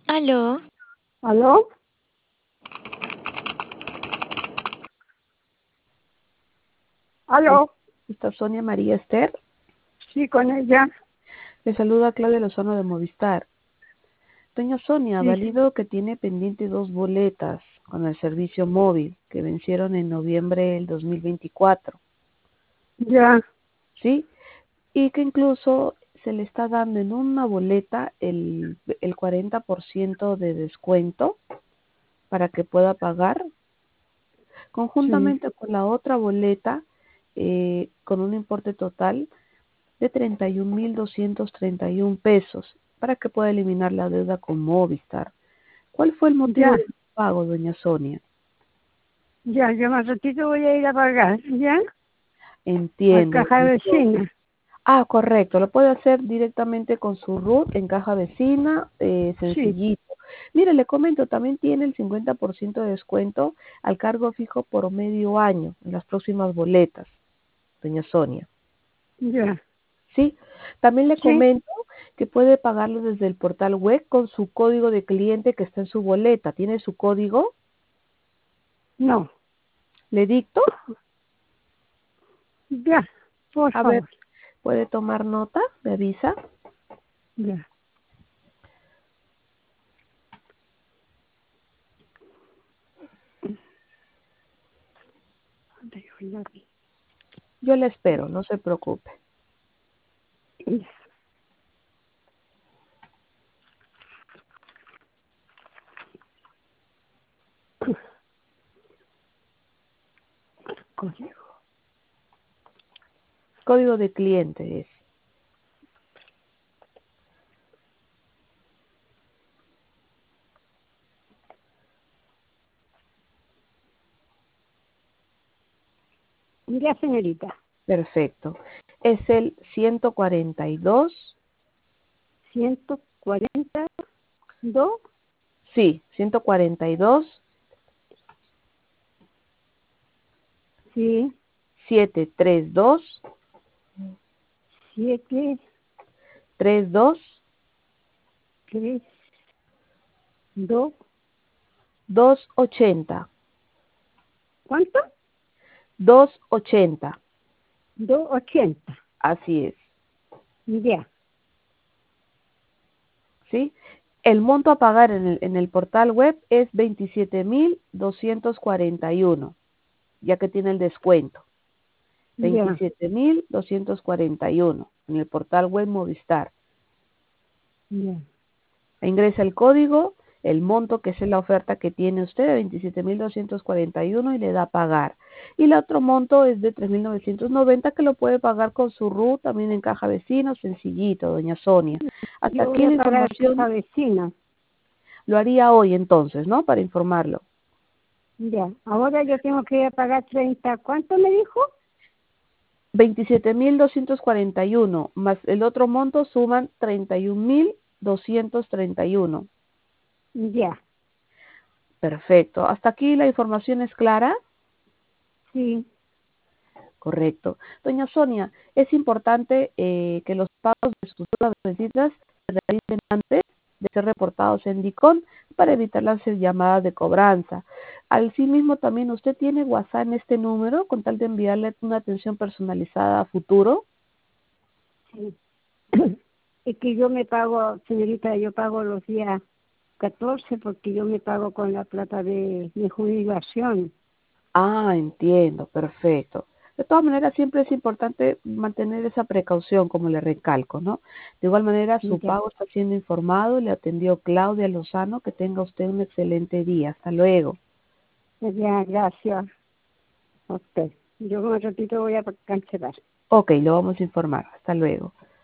¿Aló? ¿Aló? Es- ¿Aló? Está Sonia María Esther. Sí, con ella. Le saluda Claudia Lozano de Movistar. Doña Sonia, Sí, válido que tiene pendiente 2 boletas con el servicio móvil que vencieron en noviembre del 2024, ya, ¿sí? Y que incluso se le está dando en una boleta el 40% de descuento para que pueda pagar, sí, conjuntamente con la otra boleta, con un importe total de 31.231 pesos para que pueda eliminar la deuda con Movistar. ¿Cuál fue el motivo ya, del pago, doña Sonia? ya, yo más ratito voy a ir a pagar, ¿ya? A Entiendo. caja vecina. Correcto. Lo puede hacer directamente con su RUT en caja vecina, Sí, sencillito. Mire, le comento, también tiene el 50% de descuento al cargo fijo por medio año en las próximas boletas, doña Sonia. ya, ¿Sí? También le sí, comento que puede pagarlo desde el portal web con su código de cliente que está en su boleta. ¿Tiene su código? no, ¿Le dicto? ya, por A ver, favor, ¿puede tomar nota? ¿Me avisa? ya. Dejo ya Yo le espero, no se preocupe. ya. Código. Código de cliente es. Ya, señorita. Perfecto. Es el 142, 142, sí, 142, sí, 732, 7, 32, 3, 2, 280. ¿cuánto? 280, 280, así es. ya, ¿Sí? El monto a pagar en el portal web es 27.241, ya que tiene el descuento. ya, 27.241 en el portal web Movistar. ya, Ingresa el código, el monto que es la oferta que tiene usted de 27.241 y le da a pagar. Y el otro monto es de 3.990 que lo puede pagar con su RUT también en caja vecino, sencillito, doña Sonia. Hasta yo aquí voy a la pagar caja información vecina. lo haría hoy entonces, ¿no? Para informarlo. Ya, ahora yo tengo que ir a pagar 30. ¿Cuánto me dijo? 27.241 más el otro monto suman 31.231. Ya, Perfecto. ¿Hasta aquí la información es clara? sí, Correcto. Doña Sonia, es importante que los pagos de sus deudas vencidas se realicen antes de ser reportados en DICOM para evitar las llamadas de cobranza. Asimismo, también usted tiene WhatsApp en este número con tal de enviarle una atención personalizada a futuro. sí. Es que yo me pago, señorita, yo pago los días 14 porque yo me pago con la plata de mi jubilación. Entiendo, perfecto. De todas maneras, siempre es importante mantener esa precaución, como le recalco, ¿no? De igual manera, su Ya, pago está siendo informado, le atendió Claudia Lozano, que tenga usted un excelente día. Hasta luego. ya, gracias a usted. Yo un ratito voy a cancelar. Ok, lo vamos a informar. Hasta luego.